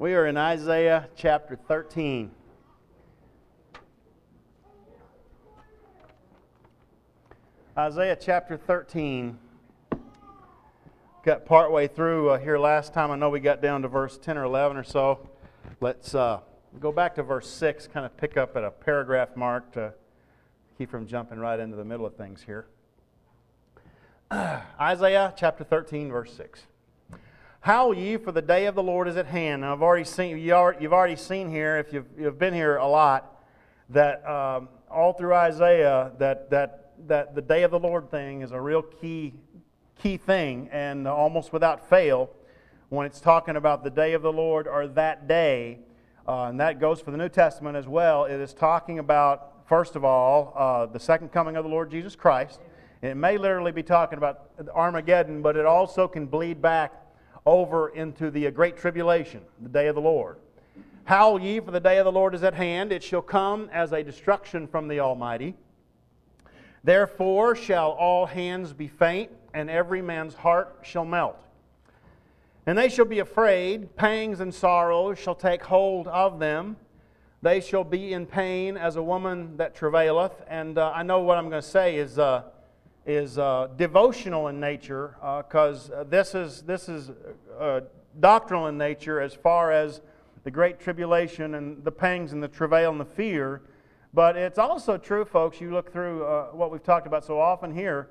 We are in Isaiah chapter 13. Isaiah chapter 13. Got partway through here last time. I know we got down to verse 10 or 11 or so. Let's go back to verse 6, kind of pick up at a paragraph mark to keep from jumping right into the middle of things here. Isaiah chapter 13, verse 6. Howl ye, for the day of the Lord is at hand. Now, you've already seen here, if you've been here a lot, that all through Isaiah, that the day of the Lord thing is a real key thing, and almost without fail, when it's talking about the day of the Lord or that day, and that goes for the New Testament as well, it is talking about, first of all, the second coming of the Lord Jesus Christ. It may literally be talking about Armageddon, but it also can bleed back over into the great tribulation, the day of the Lord. Howl ye, for the day of the Lord is at hand. It shall come as a destruction from the Almighty. Therefore shall all hands be faint, and every man's heart shall melt. And they shall be afraid, pangs and sorrows shall take hold of them. They shall be in pain as a woman that travaileth. And I know what I'm going to say is devotional in nature, because this is doctrinal in nature as far as the great tribulation and the pangs and the travail and the fear. But it's also true, folks, you look through what we've talked about so often here,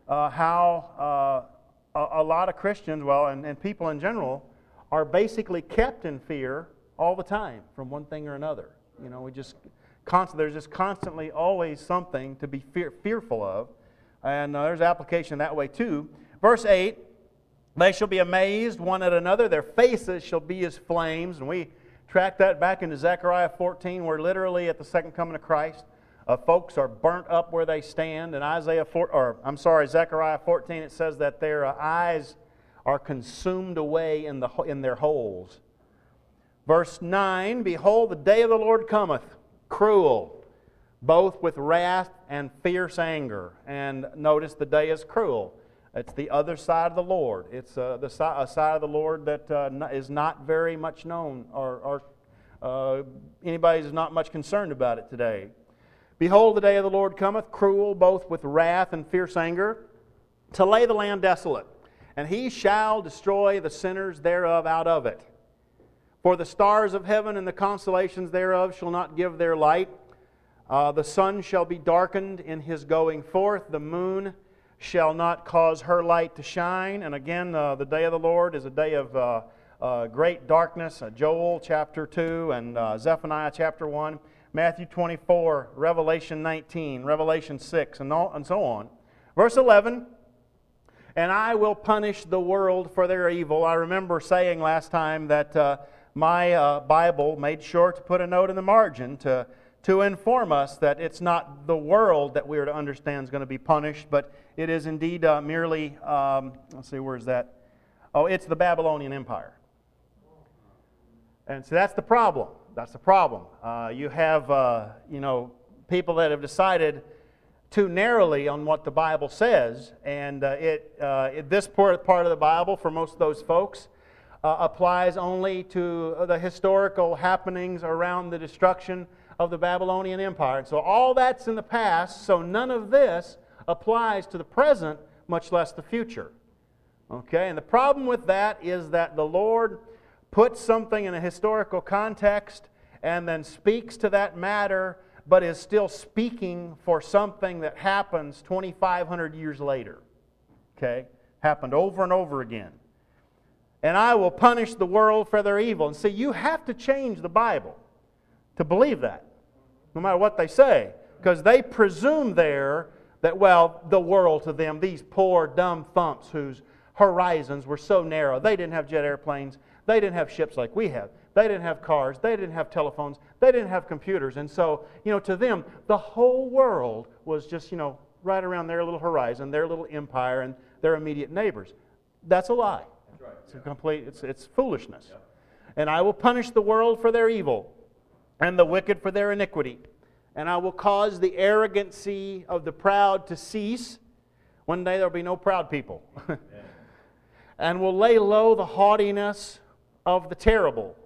how a lot of Christians, and people in general, are basically kept in fear all the time from one thing or another. You know, there's just constantly always something to be fearful of. And there's application that way too. Verse 8, they shall be amazed one at another. Their faces shall be as flames. And we track that back into Zechariah 14, where literally at the second coming of Christ, folks are burnt up where they stand. In Zechariah 14, it says that their eyes are consumed away in their holes. Verse 9, behold, the day of the Lord cometh, cruel, both with wrath and fierce anger. And notice the day is cruel. It's the other side of the Lord. It's a side of the Lord that is not very much known, or anybody is not much concerned about it today. Behold, the day of the Lord cometh, cruel, both with wrath and fierce anger, to lay the land desolate. And He shall destroy the sinners thereof out of it. For the stars of heaven and the constellations thereof shall not give their light. The sun shall be darkened in his going forth. The moon shall not cause her light to shine. And again, the day of the Lord is a day of great darkness. Joel chapter 2 and Zephaniah chapter 1, Matthew 24, Revelation 19, Revelation 6, and so on. Verse 11, and I will punish the world for their evil. I remember saying last time that my Bible made sure to put a note in the margin to inform us that it's not the world that we are to understand is going to be punished, but it is indeed merely, let's see, where's that? Oh, it's the Babylonian Empire. And so that's the problem. That's the problem. You have, people that have decided too narrowly on what the Bible says, and this part of the Bible, for most of those folks, applies only to the historical happenings around the destruction of the Babylonian Empire. And so all that's in the past, so none of this applies to the present, much less the future. Okay, and the problem with that is that the Lord puts something in a historical context and then speaks to that matter, but is still speaking for something that happens 2,500 years later. Okay, happened over and over again. And I will punish the world for their evil. And see, you have to change the Bible to believe that, no matter what they say. Because they presume there that, the world to them, these poor dumb thumps whose horizons were so narrow. They didn't have jet airplanes. They didn't have ships like we have. They didn't have cars. They didn't have telephones. They didn't have computers. And so, to them, the whole world was just, right around their little horizon, their little empire, and their immediate neighbors. That's a lie. That's right. It's foolishness. Yeah. And I will punish the world for their evil, and the wicked for their iniquity. And I will cause the arrogancy of the proud to cease. One day there will be no proud people. And will lay low the haughtiness of the terrible.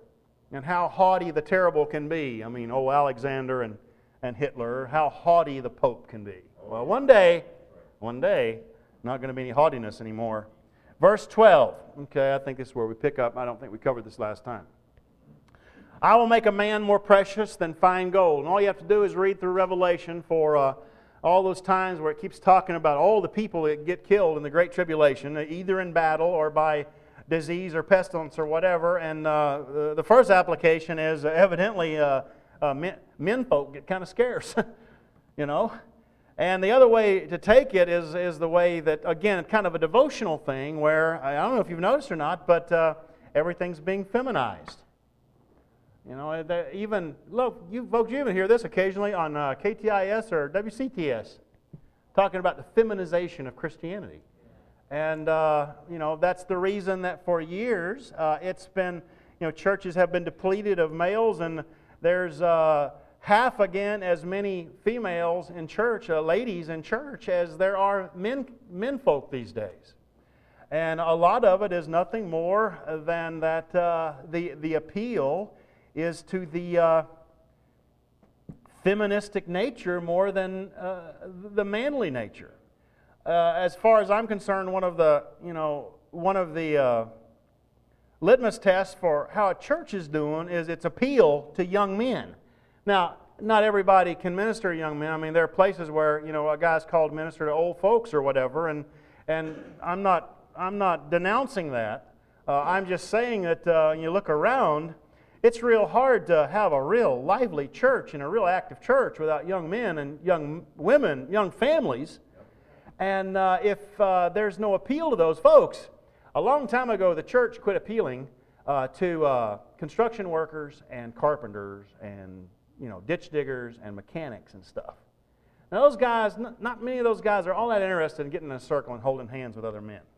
and how haughty the terrible can be. I mean, Alexander and Hitler, how haughty the Pope can be. Well, one day, not going to be any haughtiness anymore. Verse 12. Okay, I think this is where we pick up. I don't think we covered this last time. I will make a man more precious than fine gold. And all you have to do is read through Revelation for all those times where it keeps talking about all the people that get killed in the Great Tribulation, either in battle or by disease or pestilence or whatever. And the first application is evidently men folk get kind of scarce, you know. And the other way to take it is the way that, again, kind of a devotional thing where, I don't know if you've noticed or not, but everything's being feminized. You know, even, look, you folks, you even hear this occasionally on KTIS or WCTS, talking about the feminization of Christianity. And, you know, that's the reason that for years it's been, you know, churches have been depleted of males, and there's half again as many females in church, ladies in church, as there are men folk these days. And a lot of it is nothing more than that the appeal is to the feministic nature more than the manly nature. As far as I'm concerned, one of the litmus tests for how a church is doing is its appeal to young men. Now, not everybody can minister to young men. I mean, there are places where, you know, a guy's called to minister to old folks or whatever, and I'm not denouncing that. I'm just saying that you look around, it's real hard to have a real lively church and a real active church without young men and young women, young families. And if there's no appeal to those folks, a long time ago the church quit appealing to construction workers and carpenters and, you know, ditch diggers and mechanics and stuff. Now those guys, not many of those guys are all that interested in getting in a circle and holding hands with other men.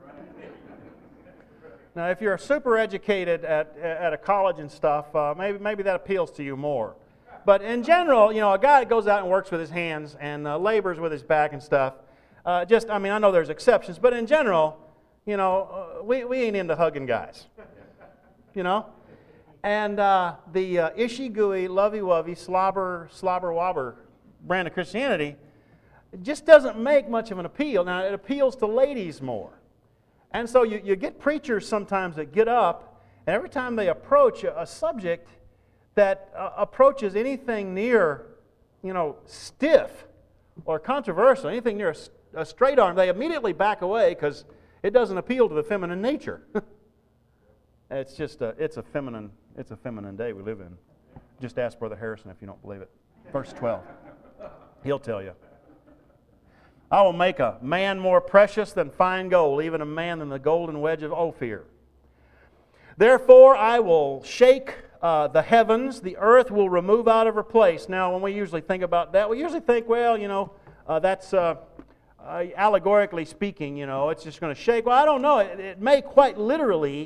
Now, if you're super educated at a college and stuff, maybe that appeals to you more. But in general, you know, a guy that goes out and works with his hands and labors with his back and stuff, I know there's exceptions, but in general, you know, we ain't into hugging guys, you know. And the ishy-gooey, lovey-wovey, slobber-wobber brand of Christianity just doesn't make much of an appeal. Now, it appeals to ladies more. And so you get preachers sometimes that get up, and every time they approach a subject that approaches anything near, you know, stiff or controversial, anything near a straight arm, they immediately back away because it doesn't appeal to the feminine nature. It's just it's a feminine day we live in. Just ask Brother Harrison if you don't believe it. Verse 12. He'll tell you. I will make a man more precious than fine gold, even a man than the golden wedge of Ophir. Therefore I will shake the heavens, the earth will remove out of her place. Now, when we usually think about that, we usually think, well, you know, that's allegorically speaking, you know, it's just going to shake. Well, I don't know. It may be quite literal.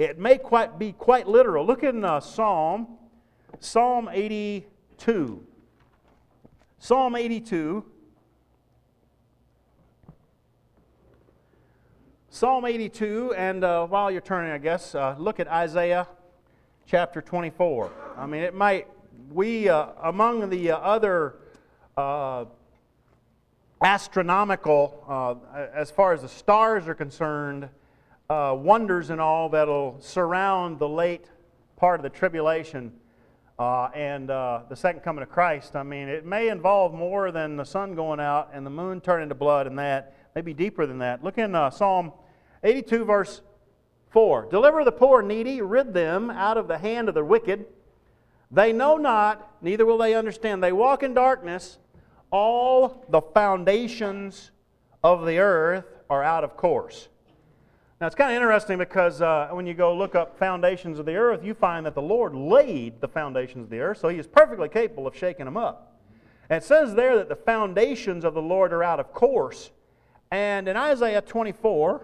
Look in Psalm 82. Psalm 82. Psalm 82, and while you're turning, I guess, look at Isaiah chapter 24. I mean, it might, among the other astronomical, as far as the stars are concerned, wonders and all that'll surround the late part of the tribulation and the second coming of Christ. I mean, it may involve more than the sun going out and the moon turning to blood and that. Maybe deeper than that. Look in Psalm 82, verse 4. Deliver the poor and needy, rid them out of the hand of the wicked. They know not, neither will they understand. They walk in darkness. All the foundations of the earth are out of course. Now, it's kind of interesting because when you go look up foundations of the earth, you find that the Lord laid the foundations of the earth, so He is perfectly capable of shaking them up. And it says there that the foundations of the Lord are out of course. And in Isaiah 24,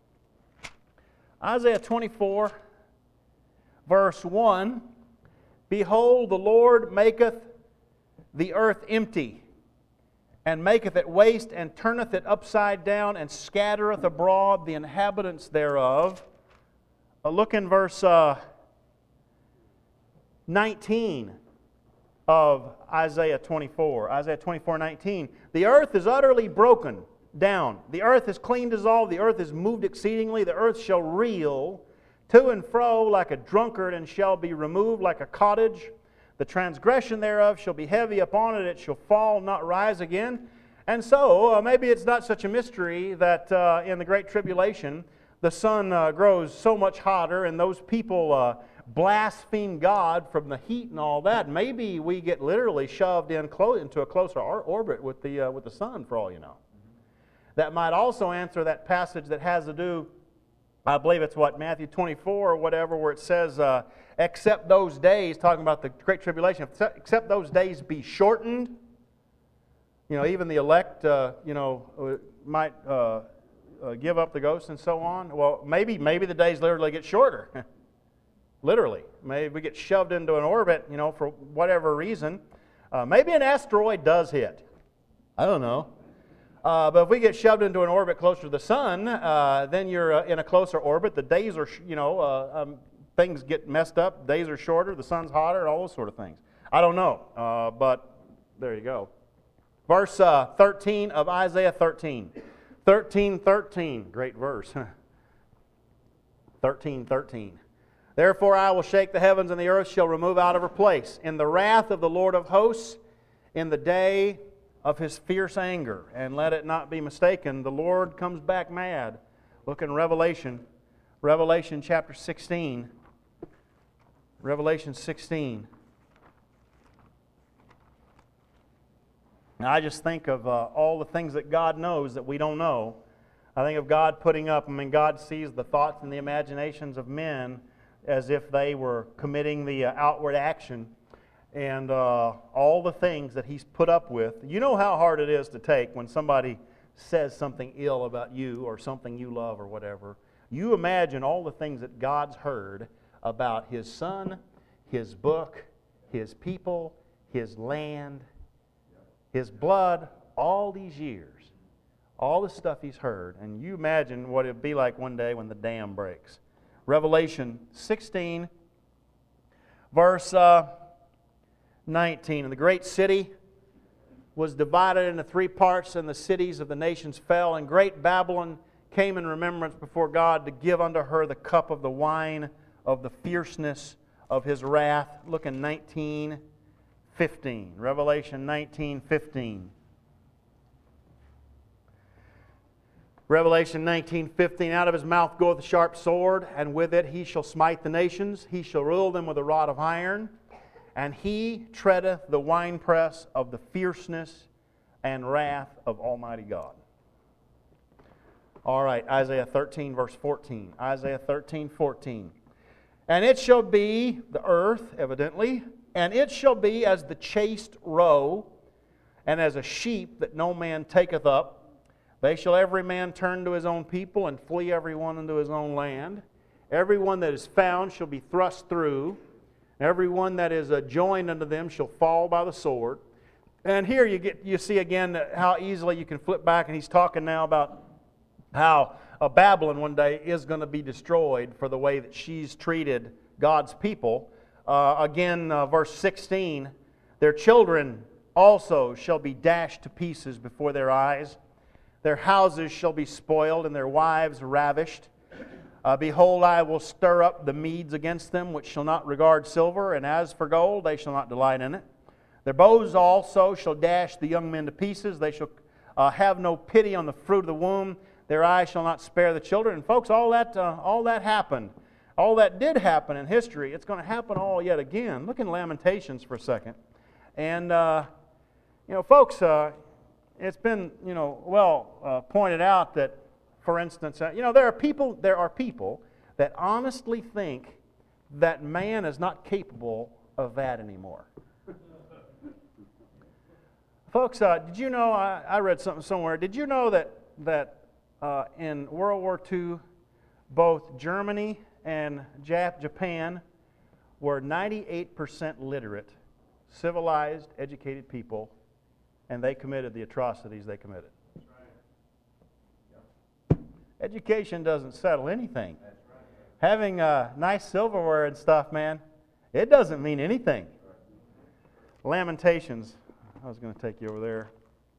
verse 1, Behold, the Lord maketh the earth empty, and maketh it waste, and turneth it upside down, and scattereth abroad the inhabitants thereof. Look in verse 19 of Isaiah 24. Isaiah 24:19. The earth is utterly broken down. The earth is clean dissolved. The earth is moved exceedingly. The earth shall reel to and fro like a drunkard, and shall be removed like a cottage. The transgression thereof shall be heavy upon it. It shall fall, not rise again. And so, maybe it's not such a mystery that in the Great Tribulation, the sun grows so much hotter, and those people blaspheme God from the heat and all that. Maybe we get literally shoved into a closer orbit with the sun, for all you know. That might also answer that passage that has to do, I believe it's Matthew 24 or whatever, where it says, except those days, talking about the Great Tribulation, except those days be shortened. Even the elect, might give up the ghost and so on. Well, maybe the days literally get shorter. Literally. Maybe we get shoved into an orbit, for whatever reason. Maybe an asteroid does hit. I don't know. But if we get shoved into an orbit closer to the sun, then you're in a closer orbit. The days are, things get messed up. Days are shorter. The sun's hotter. All those sort of things. I don't know. But there you go. Verse 13 of Isaiah 13. 13:13. Great verse. 13:13. Therefore I will shake the heavens, and the earth shall remove out of her place in the wrath of the Lord of hosts, in the day of His fierce anger. And let it not be mistaken, the Lord comes back mad. Look in Revelation chapter 16. Revelation 16. Now, I just think of all the things that God knows that we don't know. I think of God putting up, God sees the thoughts and the imaginations of men as if they were committing the outward action. And all the things that He's put up with. You know how hard it is to take when somebody says something ill about you or something you love or whatever. You imagine all the things that God's heard about His Son, His book, His people, His land, His blood, all these years. All the stuff He's heard. And you imagine what it would be like one day when the dam breaks. Revelation 16, verse 19. And the great city was divided into 3 parts, and the cities of the nations fell. And great Babylon came in remembrance before God to give unto her the cup of the wine of the fierceness of His wrath. Look in 19:15. Revelation 19:15. Revelation 19:15. Out of His mouth goeth a sharp sword, and with it He shall smite the nations. He shall rule them with a rod of iron. And He treadeth the winepress of the fierceness and wrath of Almighty God. All right, Isaiah 13, verse 14. Isaiah 13:14. And it shall be, the earth, evidently, and it shall be as the chaste roe, and as a sheep that no man taketh up. They shall every man turn to his own people, and flee every one unto his own land. Every one that is found shall be thrust through. Every one that is joined unto them shall fall by the sword. And here you see again how easily you can flip back, and he's talking now about how Babylon one day is going to be destroyed for the way that she's treated God's people. Verse 16, their children also shall be dashed to pieces before their eyes. Their houses shall be spoiled, and their wives ravished. Behold, I will stir up the Medes against them, which shall not regard silver, and as for gold, they shall not delight in it. Their bows also shall dash the young men to pieces. They shall have no pity on the fruit of the womb. Their eyes shall not spare the children. And folks, all that happened. All that did happen in history. It's going to happen all yet again. Look in Lamentations for a second. And, folks, it's been, pointed out that, for instance, there are people that honestly think that man is not capable of that anymore. Folks, did you know, I read something somewhere, did you know that in World War II, both Germany and Japan were 98% literate, civilized, educated people, and they committed the atrocities they committed? Education doesn't settle anything. Having nice silverware and stuff, man, It doesn't mean anything. Lamentations. I was going to take you over there.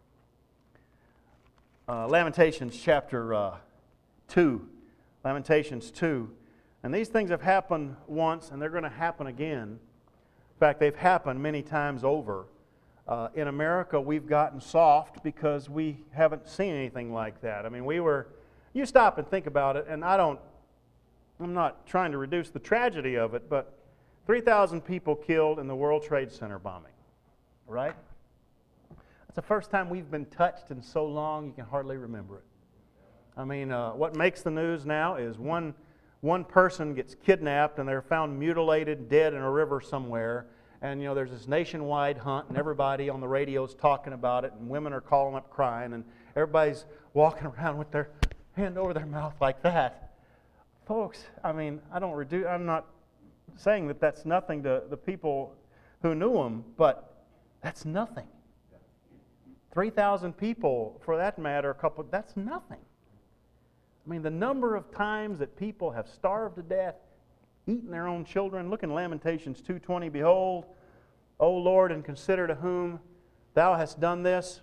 Lamentations chapter 2. Lamentations 2. And these things have happened once, and they're going to happen again. In fact, they've happened many times over. In America, we've gotten soft because we haven't seen anything like that. I mean, you stop and think about it, and I'm not trying to reduce the tragedy of it, but 3,000 people killed in the World Trade Center bombing, right? That's the first time we've been touched in so long you can hardly remember it. I mean, what makes the news now is one person gets kidnapped and they're found mutilated, dead in a river somewhere. And, there's this nationwide hunt, and everybody on the radio is talking about it, and women are calling up crying, and everybody's walking around with their hand over their mouth like that. Folks, I mean, I'm not saying that that's nothing to the people who knew them, but that's nothing. 3,000 people, for that matter, that's nothing. I mean, the number of times that people have starved to death, eaten their own children. Look in Lamentations 2:20. Behold, O Lord, and consider to whom thou hast done this.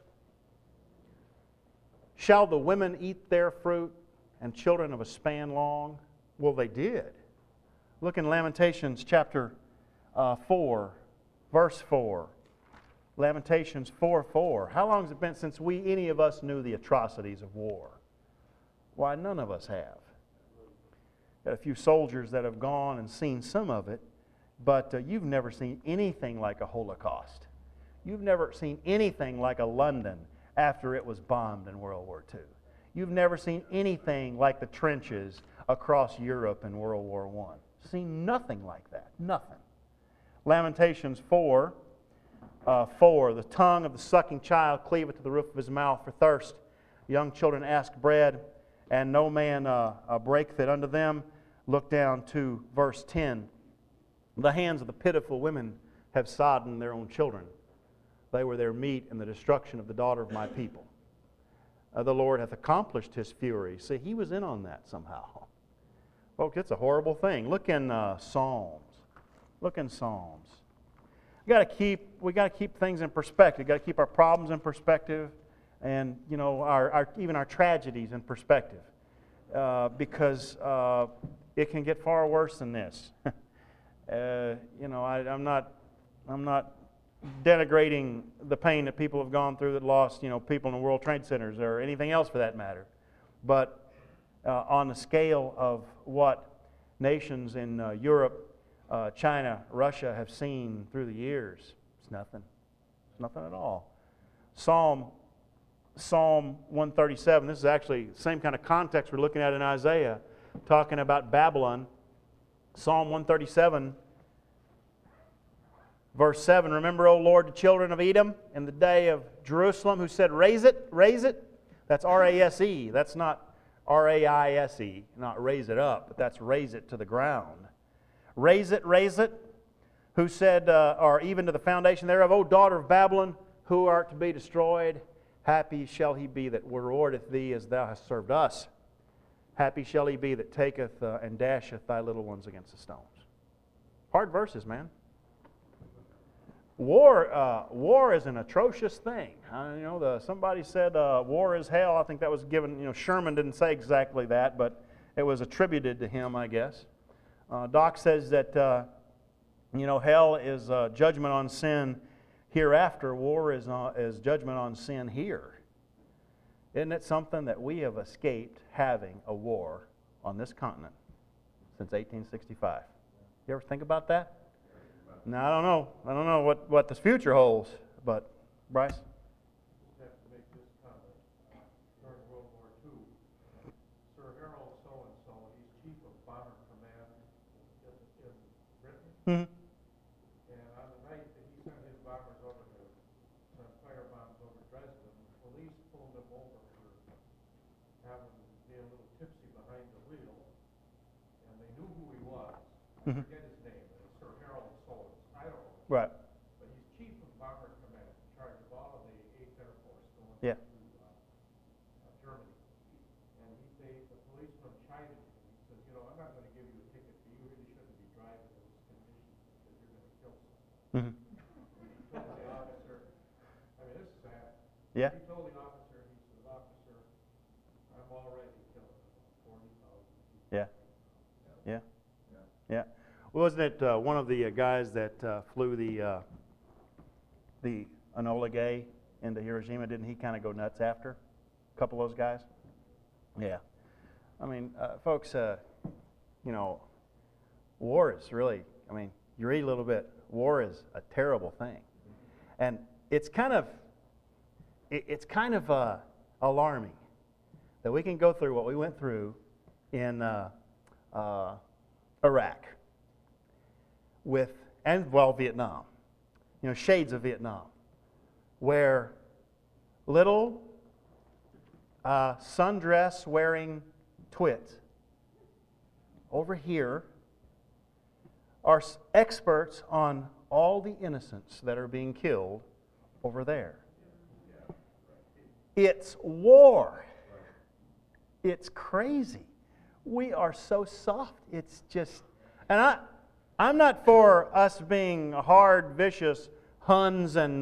Shall the women eat their fruit, and children of a span long? Well, they did. Look in Lamentations chapter 4, verse 4. Lamentations 4:4. How long has it been since any of us knew the atrocities of war? Why, none of us have. Got a few soldiers that have gone and seen some of it, but you've never seen anything like a Holocaust. You've never seen anything like a London after it was bombed in World War II. You've never seen anything like the trenches across Europe in World War I. Seen nothing like that. Nothing. Lamentations 4, 4. The tongue of the sucking child cleaveth to the roof of his mouth for thirst. Young children ask bread, and no man breaketh it unto them. Look down to verse 10. The hands of the pitiful women have sodden their own children. They were their meat in the destruction of the daughter of my people. The Lord hath accomplished His fury. See, He was in on that somehow. Folks, it's a horrible thing. Look in Psalms. Look in Psalms. We got to keep things in perspective. We got to keep our problems in perspective, and even our tragedies in perspective, because it can get far worse than this. I'm not denigrating the pain that people have gone through that lost, people in the World Trade Centers or anything else for that matter. But on the scale of what nations in Europe, China, Russia have seen through the years, it's nothing. It's nothing at all. Psalm 137, this is actually the same kind of context we're looking at in Isaiah, talking about Babylon. Psalm 137, verse 7, remember, O Lord, the children of Edom in the day of Jerusalem, who said, raise it, raise it. That's R-A-S-E. That's not R-A-I-S-E, not raise it up, but that's raise it to the ground. Raise it, who said, or even to the foundation thereof, O daughter of Babylon, who art to be destroyed, happy shall he be that rewardeth thee as thou hast served us. Happy shall he be that taketh and dasheth thy little ones against the stones. Hard verses, man. War is an atrocious thing. Somebody said war is hell. I think that was given, Sherman didn't say exactly that, but it was attributed to him, I guess. Doc says that, hell is judgment on sin hereafter. War is judgment on sin here. Isn't it something that we have escaped having a war on this continent since 1865? You ever think about that? Now, I don't know what the future holds, but Bryce? Just have to make this comment. During World War II, Sir Harold so-and-so, he's chief of bomber command in Britain. Mm-hmm. And on the night that he sent his bombers over to send firebombs over Dresden, the police pulled him over for being a little tipsy behind the wheel. And they knew who he was. I forget his name. It was Sir Harold so-and-so. I don't know. Right. But he's chief of bomber command, in charge of all of the 8th Air Force going Yeah. to Germany. And the policeman chided him. He says, I'm not going to give you a ticket, but you really shouldn't be driving in this condition because you're Mm-hmm. He told the officer, I mean, this is sad. Yeah. He told the officer, he said, "Officer, I'm already killing about 40,000 people." Yeah. Yeah. Yeah. Well, wasn't it one of the guys that flew the Enola Gay into Hiroshima? Didn't he kind of go nuts after a couple of those guys? Yeah. I mean, folks, war is really, you read a little bit, war is a terrible thing. And it's kind of alarming that we can go through what we went through in Iraq Vietnam, shades of Vietnam, where little sundress wearing twits over here are experts on all the innocents that are being killed over there. It's war. It's crazy. We are so soft. It's just, and I'm not for us being hard, vicious Huns and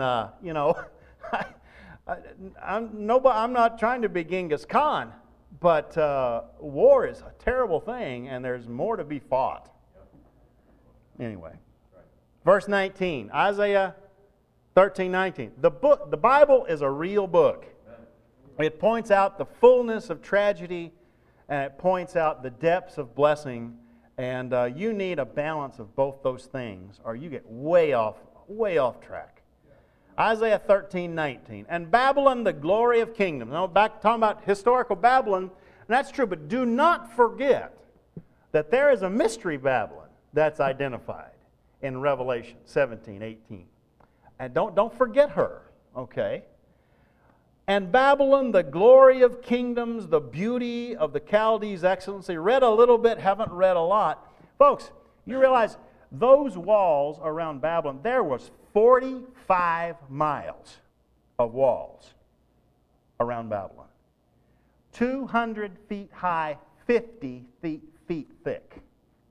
I'm not trying to be Genghis Khan, but war is a terrible thing, and there's more to be fought. Anyway, verse 19, Isaiah 13:19. The Bible is a real book. It points out the fullness of tragedy, and it points out the depths of blessing. And you need a balance of both those things, or you get way off track. Isaiah 13:19. And Babylon, the glory of kingdom. Now, back talking about historical Babylon, and that's true, but do not forget that there is a mystery Babylon that's identified in Revelation 17:18. And don't forget her, okay? And Babylon, the glory of kingdoms, the beauty of the Chaldees' excellency. Read a little bit, haven't read a lot. Folks, you realize those walls around Babylon, there was 45 miles of walls around Babylon. 200 feet high, 50 feet thick.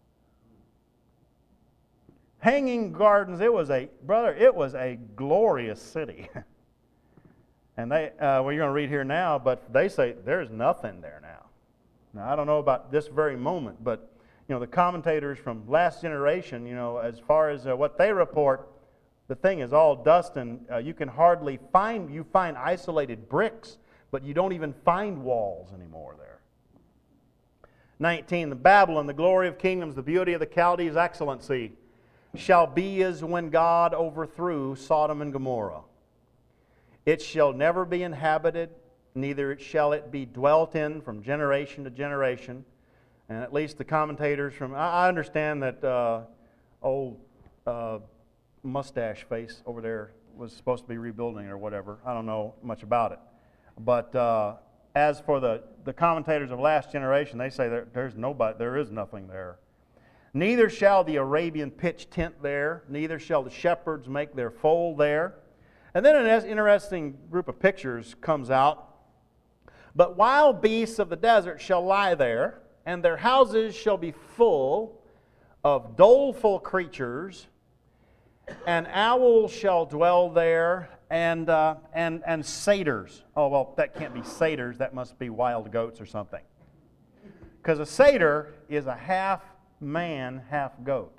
Hanging gardens, it was a glorious city. And you're going to read here now, but they say there's nothing there now. Now, I don't know about this very moment, but the commentators from last generation, as far as what they report, the thing is all dust, and you can hardly find isolated bricks, but you don't even find walls anymore there. 19, the Babylon, the glory of kingdoms, the beauty of the Chaldees' excellency, shall be as when God overthrew Sodom and Gomorrah. It shall never be inhabited, neither shall it be dwelt in from generation to generation. And at least the commentators I understand that old mustache face over there was supposed to be rebuilding or whatever. I don't know much about it. But as for the commentators of last generation, they say there is nothing there. Neither shall the Arabian pitch tent there, neither shall the shepherds make their fold there. And then an interesting group of pictures comes out. But wild beasts of the desert shall lie there, and their houses shall be full of doleful creatures, and owls shall dwell there, and satyrs. Oh, well, that can't be satyrs. That must be wild goats or something. Because a satyr is a half man, half goat.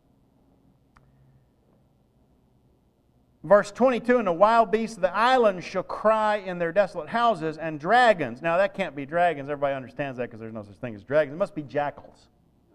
Verse 22, and the wild beasts of the islands shall cry in their desolate houses, and dragons. Now, that can't be dragons. Everybody understands that because there's no such thing as dragons. It must be jackals.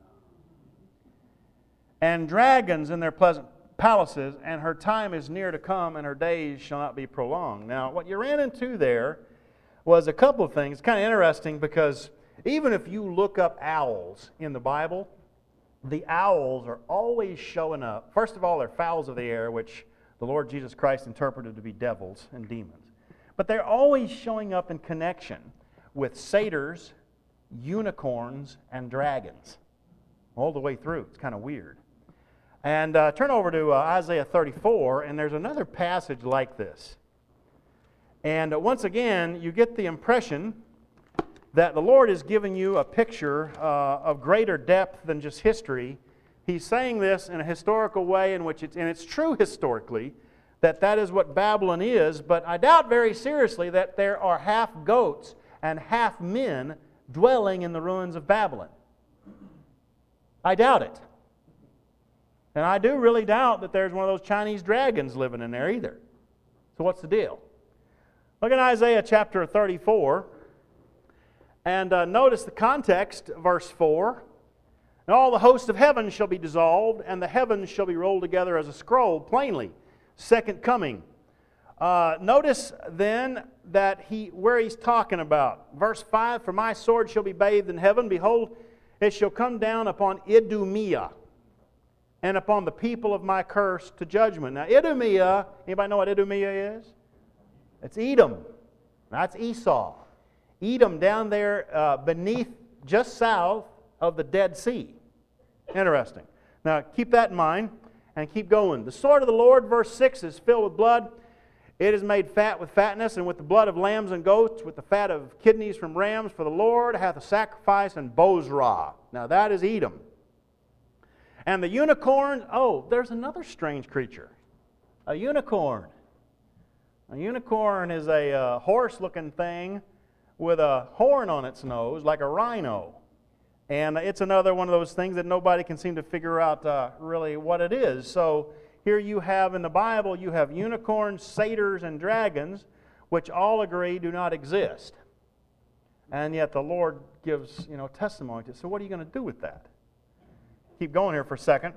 And dragons in their pleasant palaces, and her time is near to come, and her days shall not be prolonged. Now, what you ran into there was a couple of things. It's kind of interesting because even if you look up owls in the Bible, the owls are always showing up. First of all, they're fowls of the air, which the Lord Jesus Christ interpreted to be devils and demons. But they're always showing up in connection with satyrs, unicorns, and dragons. All the way through. It's kind of weird. And turn over to Isaiah 34, and there's another passage like this. And once again, you get the impression that the Lord is giving you a picture of greater depth than just history He's saying this in a historical way and it's true historically, that is what Babylon is, but I doubt very seriously that there are half goats and half men dwelling in the ruins of Babylon. I doubt it. And I do really doubt that there's one of those Chinese dragons living in there either. So what's the deal? Look at Isaiah chapter 34, and notice the context, verse 4. And all the hosts of heaven shall be dissolved, and the heavens shall be rolled together as a scroll, plainly. Second coming. Notice then that where he's talking about. Verse 5, for my sword shall be bathed in heaven. Behold, it shall come down upon Idumea, and upon the people of my curse to judgment. Now Idumea, anybody know what Idumea is? It's Edom. That's Esau. Edom down there beneath, just south of the Dead Sea. Interesting. Now keep that in mind and keep going. The sword of the Lord, verse 6, is filled with blood. It is made fat with fatness, and with the blood of lambs and goats, with the fat of kidneys from rams. For the Lord hath a sacrifice in Bozrah. Now that is Edom. And the unicorn, there's another strange creature. A unicorn. A unicorn is a horse-looking thing with a horn on its nose, like a rhino. And it's another one of those things that nobody can seem to figure out really what it is. So here you have in the Bible, you have unicorns, satyrs, and dragons, which all agree do not exist. And yet the Lord gives, testimony to it. So what are you going to do with that? Keep going here for a second.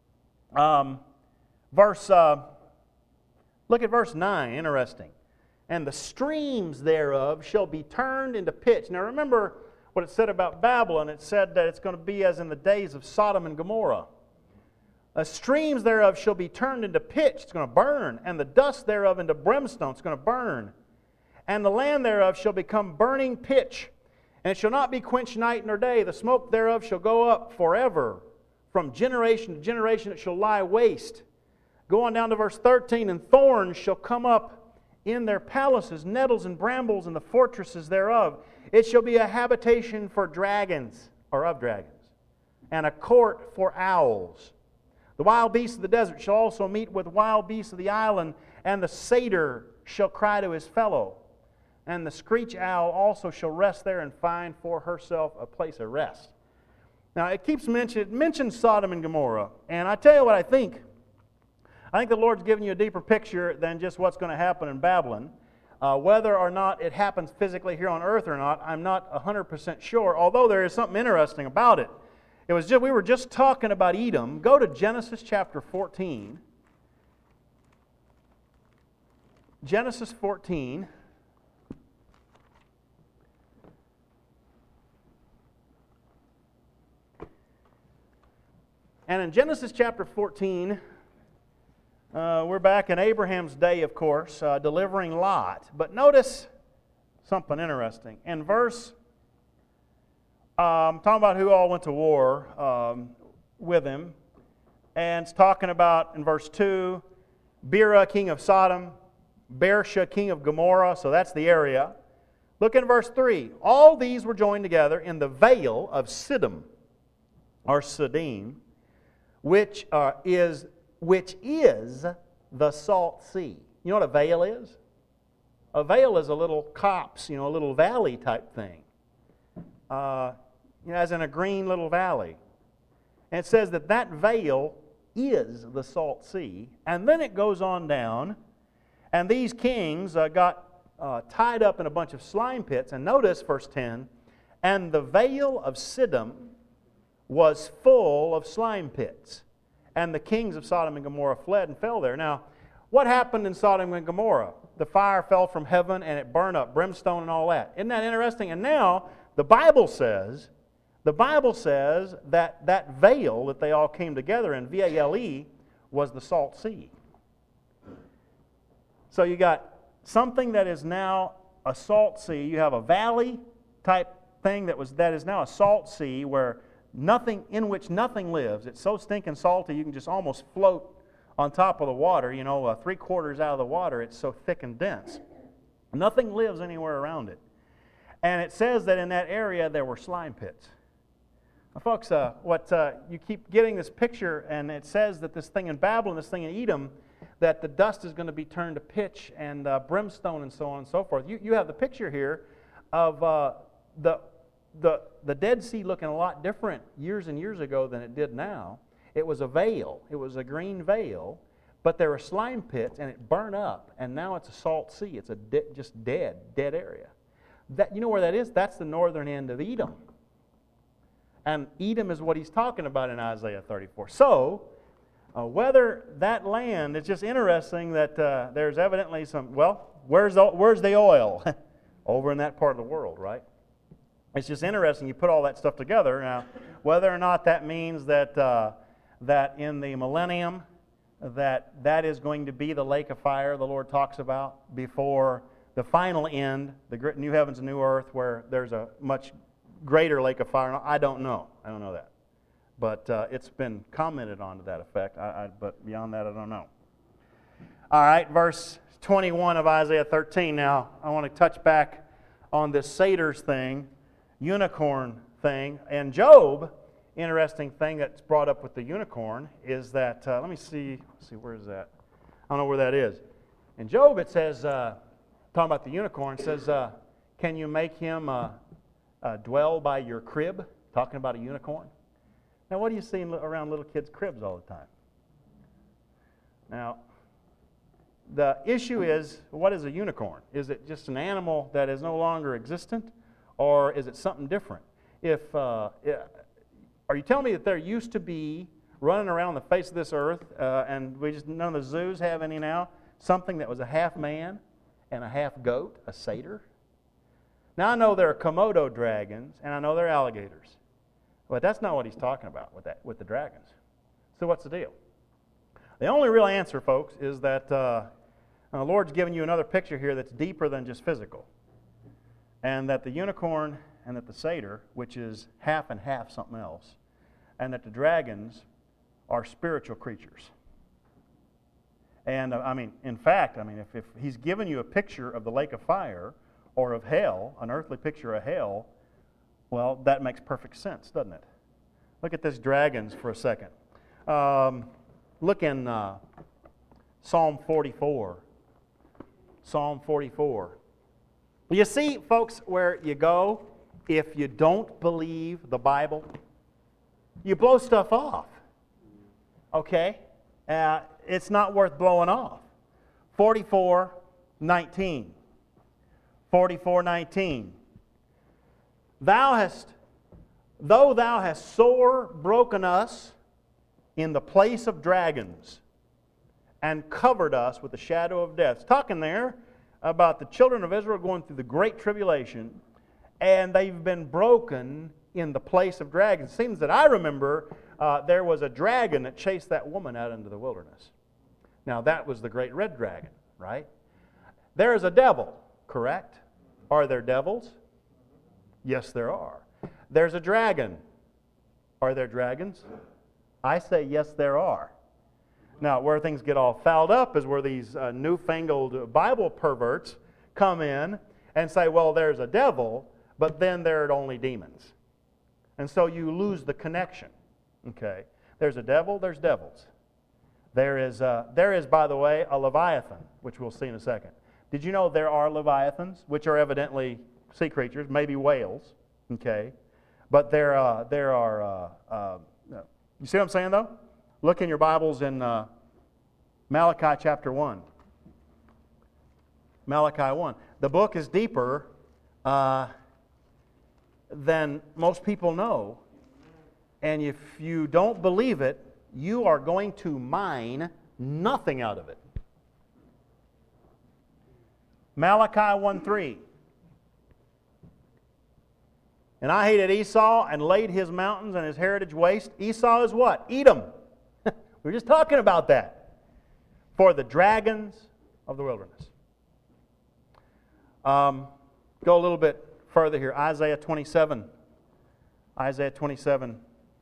Look at verse 9, interesting. And the streams thereof shall be turned into pitch. Now remember what it said about Babylon. It said that it's going to be as in the days of Sodom and Gomorrah. The streams thereof shall be turned into pitch. It's going to burn. And the dust thereof into brimstone. It's going to burn. And the land thereof shall become burning pitch. And it shall not be quenched night nor day. The smoke thereof shall go up forever. From generation to generation it shall lie waste. Go on down to verse 13. And thorns shall come up in their palaces, nettles and brambles in the fortresses thereof. It shall be a habitation for dragons, or of dragons, and a court for owls. The wild beasts of the desert shall also meet with wild beasts of the island, and the satyr shall cry to his fellow. And the screech owl also shall rest there and find for herself a place of rest. Now, it mentions Sodom and Gomorrah. And I tell you what I think. I think the Lord's giving you a deeper picture than just what's going to happen in Babylon. Whether or not it happens physically here on earth or not, I'm not 100% sure, although there is something interesting about it. We were just talking about Edom. Go to Genesis chapter 14. Genesis 14. And in Genesis chapter 14, we're back in Abraham's day, of course, delivering Lot. But notice something interesting. In verse, talking about who all went to war with him. And it's talking about, in verse 2, Bera, king of Sodom, Bersha, king of Gomorrah, so that's the area. Look in verse 3. All these were joined together in the vale of Siddim, or Siddim, which is the Salt Sea. You know what a vale is? A vale is a little copse, a little valley type thing. As in a green little valley. And it says that vale is the Salt Sea. And then it goes on down, and these kings got tied up in a bunch of slime pits. And notice verse 10, and the vale of Siddim was full of slime pits. And the kings of Sodom and Gomorrah fled and fell there. Now, what happened in Sodom and Gomorrah? The fire fell from heaven and it burned up brimstone and all that. Isn't that interesting? And now, the Bible says that vale that they all came together in, V-A-L-E, was the Salt Sea. So you got something that is now a salt sea. You have a valley type thing that is now a salt sea in which nothing lives. It's so stinking salty you can just almost float on top of the water. 3/4 out of the water, it's so thick and dense. Nothing lives anywhere around it. And it says that in that area there were slime pits. Folks, you keep getting this picture, and it says that this thing in Babylon, this thing in Edom, that the dust is going to be turned to pitch and brimstone and so on and so forth. You have the picture here of the Dead Sea looking a lot different years and years ago than it did now. It was a veil. It was a green veil, but there were slime pits, and it burned up, and now it's a salt sea. It's a just dead area. You know where that is? That's the northern end of Edom. And Edom is what he's talking about in Isaiah 34. So, whether that land, it's just interesting that there's evidently some, where's the oil? Over in that part of the world, right? It's just interesting, you put all that stuff together. Now, whether or not that means that that in the millennium, that is going to be the lake of fire the Lord talks about before the final end, the new heavens and new earth, where there's a much greater lake of fire. I don't know. I don't know that. But it's been commented on to that effect. But beyond that, I don't know. All right, verse 21 of Isaiah 13. Now, I want to touch back on this satyrs thing, unicorn thing. And Job, interesting thing that's brought up with the unicorn is that, let me see, where is that? I don't know where that is. In Job, it says, talking about the unicorn, it says, can you make him dwell by your crib? Talking about a unicorn. Now, what do you see around little kids' cribs all the time? Now, the issue is, what is a unicorn? Is it just an animal that is no longer existent, or is it something different? Are you telling me that there used to be, running around the face of this earth, and none of the zoos have any now, something that was a half man and a half goat, a satyr? Now, I know there are Komodo dragons, and I know there are alligators. But that's not what he's talking about with the dragons. So what's the deal? The only real answer, folks, is that the Lord's given you another picture here that's deeper than just physical. And that the unicorn and that the satyr, which is half and half something else, and that the dragons are spiritual creatures. And, in fact, if he's given you a picture of the lake of fire or of hell, an earthly picture of hell, well, that makes perfect sense, doesn't it? Look at this dragons for a second. Look in Psalm 44. Psalm 44. You see, folks, where you go if you don't believe the Bible? You blow stuff off. Okay? It's not worth blowing off. 44:19. 44:19. Though thou hast sore broken us in the place of dragons, and covered us with the shadow of death. It's talking there about the children of Israel going through the great tribulation, and they've been broken in the place of dragons. It seems that I remember there was a dragon that chased that woman out into the wilderness. Now that was the great red dragon, right? There is a devil, correct? Are there devils? Yes, there are. There's a dragon. Are there dragons? I say yes, there are. Now, where things get all fouled up is where these newfangled Bible perverts come in and say, well, there's a devil, but then there are only demons. And so you lose the connection. Okay? There's a devil, there's devils. There is, by the way, a Leviathan, which we'll see in a second. Did you know there are Leviathans, which are evidently sea creatures, maybe whales, okay? But there are, you see what I'm saying, though? Look in your Bibles in Malachi chapter 1. Malachi 1. The book is deeper than most people know. And if you don't believe it, you are going to mine nothing out of it. Malachi 1:3. And I hated Esau and laid his mountains and his heritage waste. Esau is what? Edom. We're just talking about that. For the dragons of the wilderness. Go a little bit further here. Isaiah 27. Isaiah 27.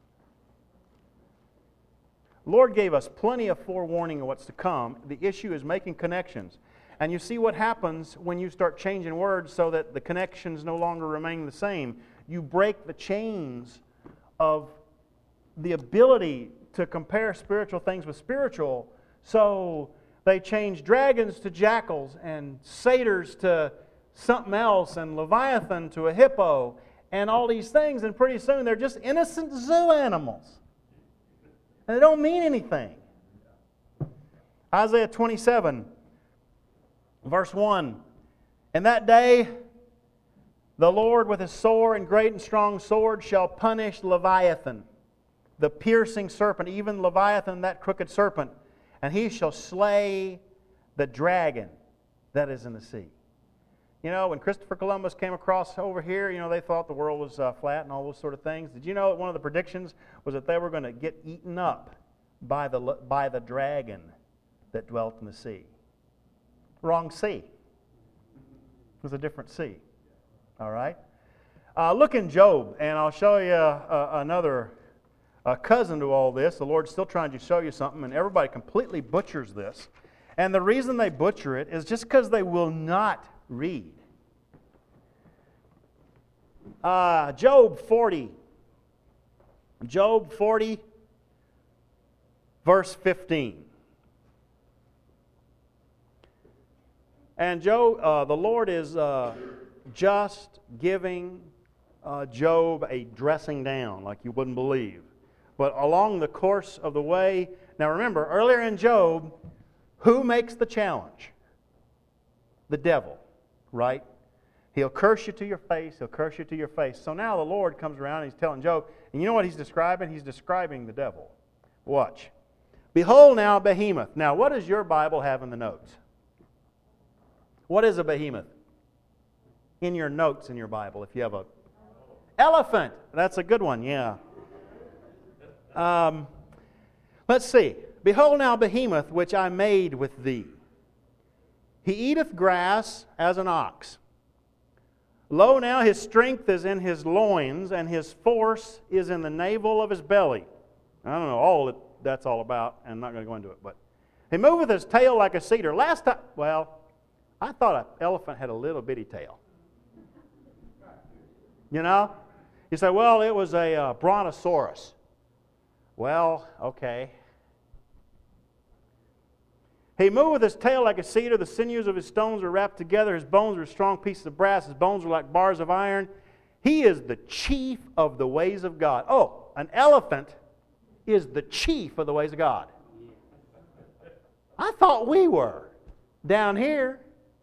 Lord gave us plenty of forewarning of what's to come. The issue is making connections. And you see what happens when you start changing words so that the connections no longer remain the same. You break the chains of the ability to compare spiritual things with spiritual, so they changed dragons to jackals and satyrs to something else and Leviathan to a hippo and all these things, and pretty soon they're just innocent zoo animals. And they don't mean anything. Isaiah 27, verse 1. In that day, the Lord with his sore and great and strong sword shall punish Leviathan, the piercing serpent, even Leviathan, that crooked serpent. And he shall slay the dragon that is in the sea. You know, when Christopher Columbus came across over here, they thought the world was flat and all those sort of things. Did you know that one of the predictions was that they were going to get eaten up by the dragon that dwelt in the sea? Wrong sea. It was a different sea. All right? Look in Job, and I'll show you another cousin to all this. The Lord's still trying to show you something, and everybody completely butchers this. And the reason they butcher it is just because they will not read. Job 40. Job 40, verse 15. And Job, the Lord is just giving Job a dressing down like you wouldn't believe. But along the course of the way, now remember, earlier in Job, who makes the challenge? The devil, right? He'll curse you to your face, he'll curse you to your face. So now the Lord comes around and he's telling Job, and you know what he's describing? He's describing the devil. Watch. Behold now behemoth. Now what does your Bible have in the notes? What is a behemoth? In your notes in your Bible, if you have a elephant. That's a good one, yeah. Let's see. Behold now behemoth, which I made with thee. He eateth grass as an ox. Lo now his strength is in his loins, and his force is in the navel of his belly. I don't know all that that's all about, and I'm not going to go into it. But he moveth his tail like a cedar. Last time, I thought an elephant had a little bitty tail. You know? You say, well, it was a brontosaurus. Well, okay. He moveth his tail like a cedar. The sinews of his stones are wrapped together. His bones are strong pieces of brass. His bones are like bars of iron. He is the chief of the ways of God. Oh, an elephant is the chief of the ways of God. I thought we were down here.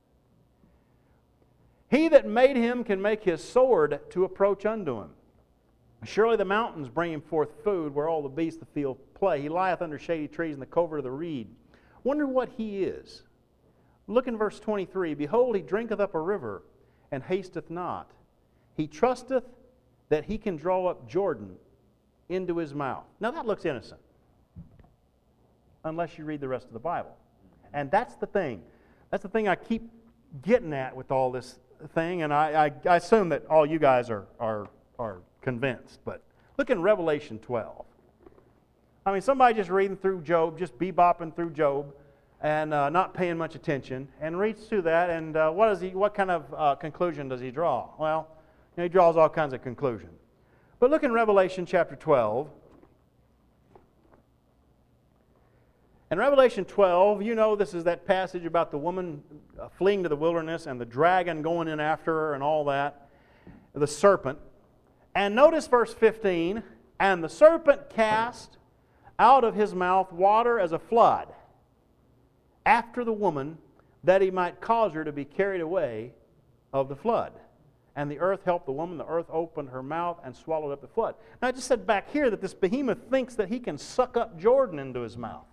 He that made him can make his sword to approach unto him. Surely the mountains bring him forth food, where all the beasts of the field play. He lieth under shady trees in the covert of the reed. Wonder what he is. Look in verse 23. Behold, he drinketh up a river, and hasteth not. He trusteth that he can draw up Jordan into his mouth. Now that looks innocent, unless you read the rest of the Bible. And that's the thing. That's the thing I keep getting at with all this thing, and I assume that all you guys are convinced. But look in Revelation 12. I mean, somebody just reading through Job, just bebopping through Job, and not paying much attention, and reads through that, and what kind of conclusion does he draw? Well, he draws all kinds of conclusions. But look in Revelation chapter 12. In Revelation 12, you know this is that passage about the woman fleeing to the wilderness and the dragon going in after her and all that, the serpent. And notice verse 15, and the serpent cast out of his mouth water as a flood after the woman, that he might cause her to be carried away of the flood. And the earth helped the woman. The earth opened her mouth and swallowed up the flood. Now I just said back here that this behemoth thinks that he can suck up Jordan into his mouth.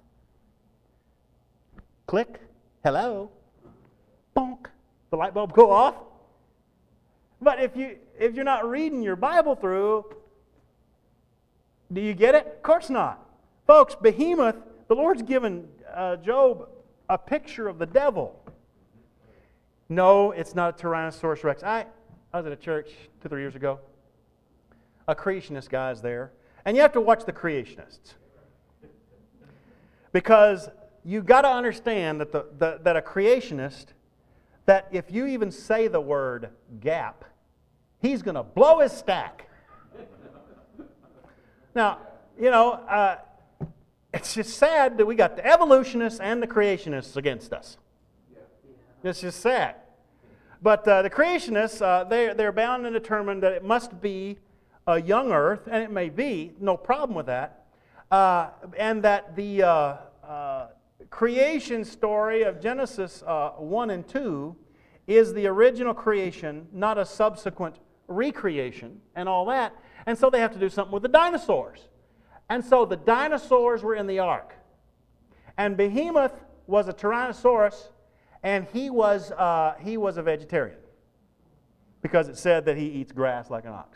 Click. Hello. Bonk. The light bulb go off. But if you're not reading your Bible through, do you get it? Of course not. Folks, behemoth, the Lord's given Job a picture of the devil. No, it's not a Tyrannosaurus Rex. I was at a church 2-3 years ago. A creationist guy's there. And you have to watch the creationists. Because you've got to understand that that a creationist, that if you even say the word gap, he's going to blow his stack. Now, it's just sad that we got the evolutionists and the creationists against us. It's just sad. But the creationists, they're bound and determined that it must be a young earth, and it may be, no problem with that, and that the creation story of Genesis 1 and 2 is the original creation, not a subsequent recreation and all that. And so they have to do something with the dinosaurs. And so the dinosaurs were in the ark. And Behemoth was a Tyrannosaurus, and he was a vegetarian because it said that he eats grass like an ox.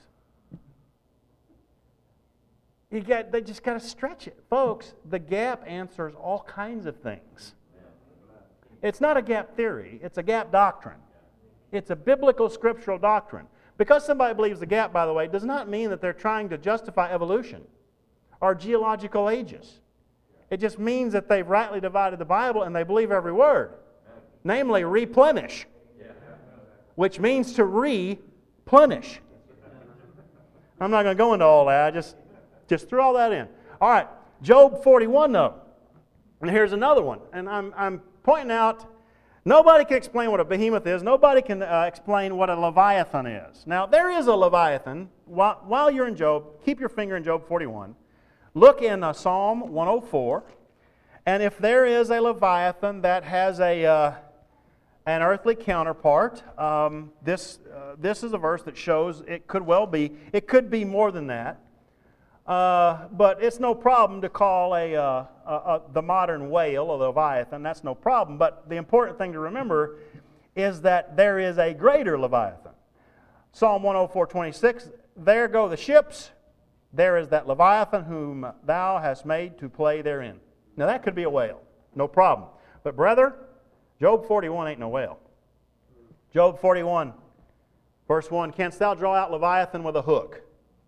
They just got to stretch it. Folks, the gap answers all kinds of things. It's not a gap theory. It's a gap doctrine. It's a biblical scriptural doctrine. Because somebody believes the gap, by the way, does not mean that they're trying to justify evolution or geological ages. It just means that they've rightly divided the Bible and they believe every word. Namely, replenish, which means to replenish. I'm not going to go into all that. I just threw all that in. All right, Job 41, though. And here's another one. And I'm pointing out, nobody can explain what a behemoth is. Nobody can explain what a leviathan is. Now, there is a leviathan. While you're in Job, keep your finger in Job 41. Look in Psalm 104. And if there is a leviathan that has an earthly counterpart, this is a verse that shows it could well be. It could be more than that. But it's no problem to call the modern whale a leviathan. That's no problem. But the important thing to remember is that there is a greater leviathan. Psalm 104:26, there go the ships. There is that leviathan whom thou hast made to play therein. Now that could be a whale. No problem. But brother, Job 41 ain't no whale. Job 41, verse 1, canst thou draw out leviathan with a hook?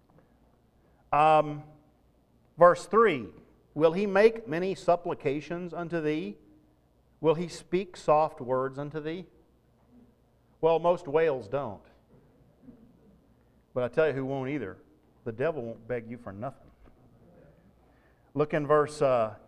Verse 3, will he make many supplications unto thee? Will he speak soft words unto thee? Well, most whales don't. But I tell you who won't either. The devil won't beg you for nothing. Look in verse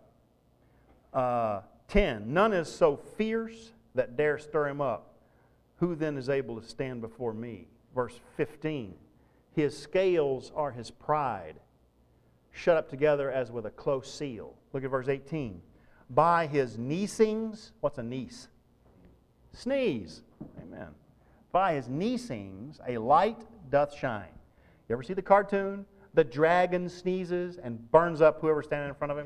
10. None is so fierce that dare stir him up. Who then is able to stand before me? Verse 15. His scales are his pride, shut up together as with a close seal. Look at verse 18. By his neesings, what's a niece? Sneeze. Amen. By his neesings a light doth shine. You ever see the cartoon? The dragon sneezes and burns up whoever's standing in front of him.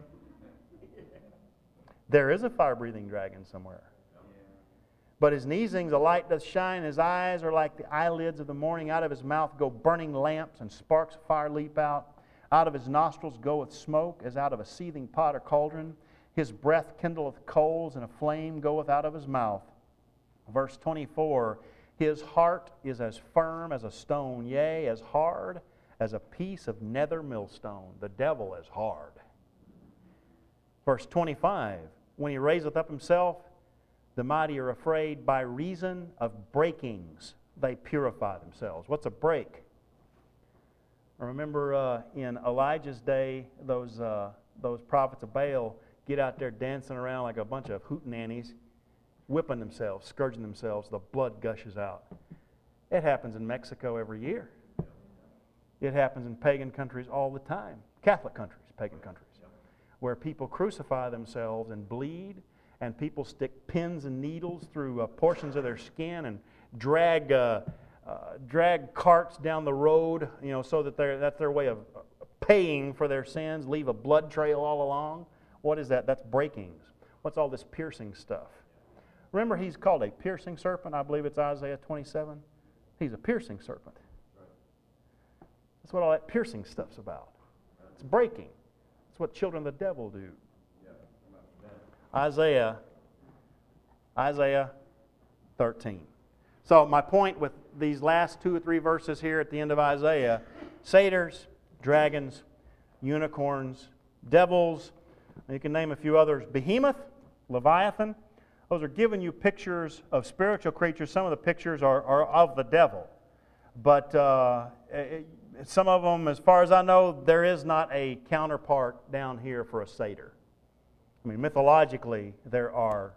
There is a fire-breathing dragon somewhere. But his neesings a light doth shine, his eyes are like the eyelids of the morning. Out of his mouth go burning lamps, and sparks of fire leap out. Out of his nostrils goeth smoke, as out of a seething pot or cauldron. His breath kindleth coals, and a flame goeth out of his mouth. Verse 24, his heart is as firm as a stone, yea, as hard as a piece of nether millstone. The devil is hard. Verse 25, when he raiseth up himself, the mighty are afraid. By reason of breakings they purify themselves. What's a break? Remember in Elijah's day, those prophets of Baal get out there dancing around like a bunch of hootenannies, whipping themselves, scourging themselves. The blood gushes out. It happens in Mexico every year. It happens in pagan countries all the time. Catholic countries, pagan countries, where people crucify themselves and bleed, and people stick pins and needles through portions of their skin and drag carts down the road, so that that's their way of paying for their sins, leave a blood trail all along. What is that? That's breakings. What's all this piercing stuff? Remember, he's called a piercing serpent. I believe it's Isaiah 27. He's a piercing serpent. That's what all that piercing stuff's about. It's breaking. It's what children of the devil do. Isaiah 13. So my point with these last 2 or 3 verses here at the end of Isaiah, satyrs, dragons, unicorns, devils, you can name a few others, behemoth, leviathan, those are giving you pictures of spiritual creatures. Some of the pictures are of the devil. But some of them, as far as I know, there is not a counterpart down here for a satyr. I mean, mythologically, there are,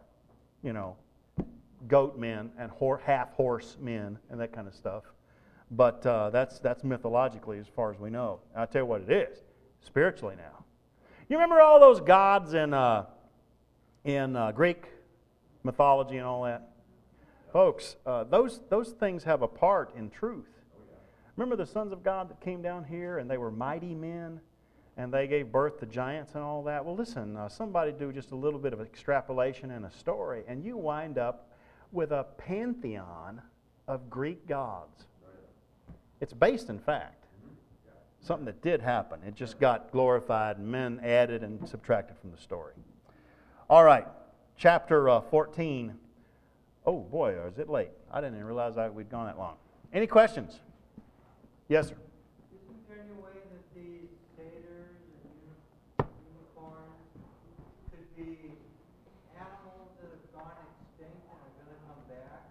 goat men and half-horse men and that kind of stuff. But that's mythologically as far as we know. I'll tell you what it is, spiritually now. You remember all those gods in Greek mythology and all that? Folks, those things have a part in truth. Remember the sons of God that came down here and they were mighty men and they gave birth to giants and all that? Well, listen, somebody do just a little bit of extrapolation in a story and you wind up with a pantheon of Greek gods. It's based in fact. Something that did happen. It just got glorified and men added and subtracted from the story. All right, chapter 14. Oh boy, is it late. I didn't even realize we'd gone that long. Any questions? Yes, sir. Isn't there any way that these satyrs and unicorns could be animals that have gone extinct and are going to come back?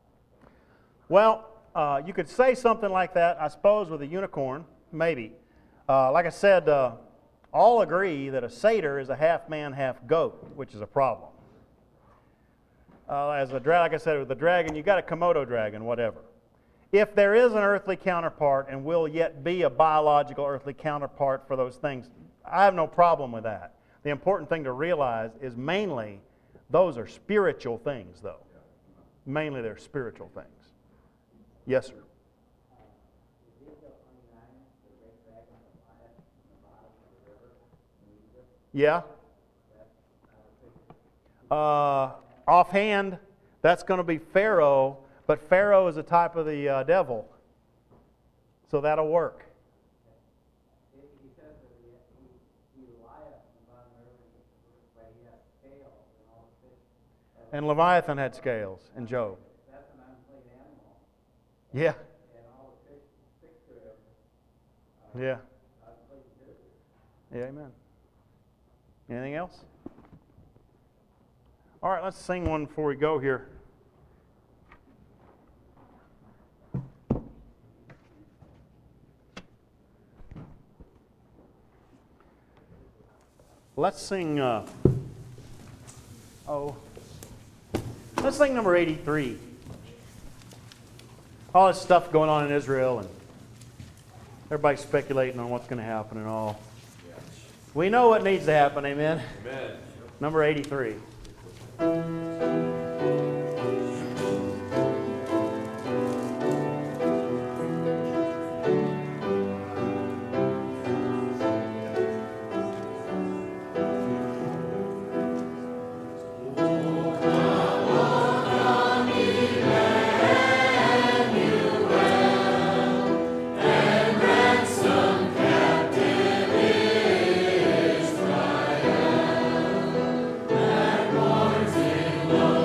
Well, you could say something like that, I suppose, with a unicorn, maybe. Like I said, all agree that a satyr is a half man, half goat, which is a problem. Like I said, with the dragon, you got a Komodo dragon, whatever. If there is an earthly counterpart and will yet be a biological earthly counterpart for those things, I have no problem with that. The important thing to realize is mainly those are spiritual things, though. Mainly they're spiritual things. Yes, sir. Yeah. Offhand, that's going to be Pharaoh, but Pharaoh is a type of the devil. So that'll work. He says that he Goliath about where he has scales and all the fish. And Leviathan had scales in Job. That's an unclean animal. Yeah. And all the fish stick to him. Yeah. Unclean too. Yeah, amen. Anything else? All right, let's sing one before we go here. Let's sing, let's sing number 83. All this stuff going on in Israel and everybody's speculating on what's going to happen and all. We know what needs to happen, amen? Amen. Number 83. Lord.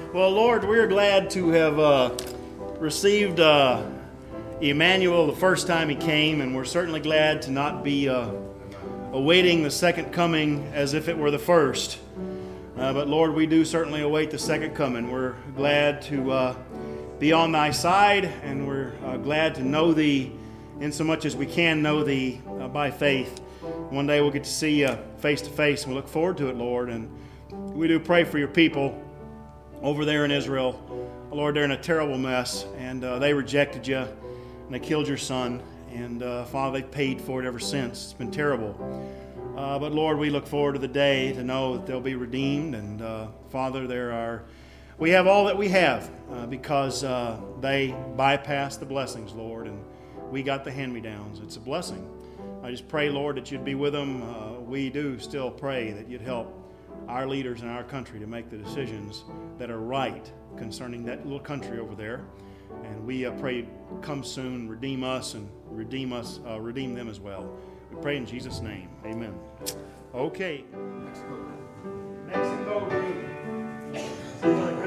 Well, Lord, we are glad to have received Emmanuel the first time he came, and we're certainly glad to not be awaiting the second coming as if it were the first. But Lord, we do certainly await the second coming. We're glad to be on thy side, and we're glad to know thee in so much as we can know thee by faith. One day we'll get to see you face to face, and we look forward to it, Lord. And we do pray for your people over there in Israel. Lord, they're in a terrible mess, and they rejected you, and they killed your son. And Father, they've paid for it ever since. It's been terrible. But Lord, we look forward to the day to know that they'll be redeemed. And Father, we have all that we have because they bypassed the blessings, Lord, and we got the hand-me-downs. It's a blessing. I just pray, Lord, that you'd be with them. We do still pray that you'd help our leaders in our country to make the decisions that are right concerning that little country over there. And we pray, come soon, redeem us and redeem them as well. We pray in Jesus' name. Amen. Okay. Mexico.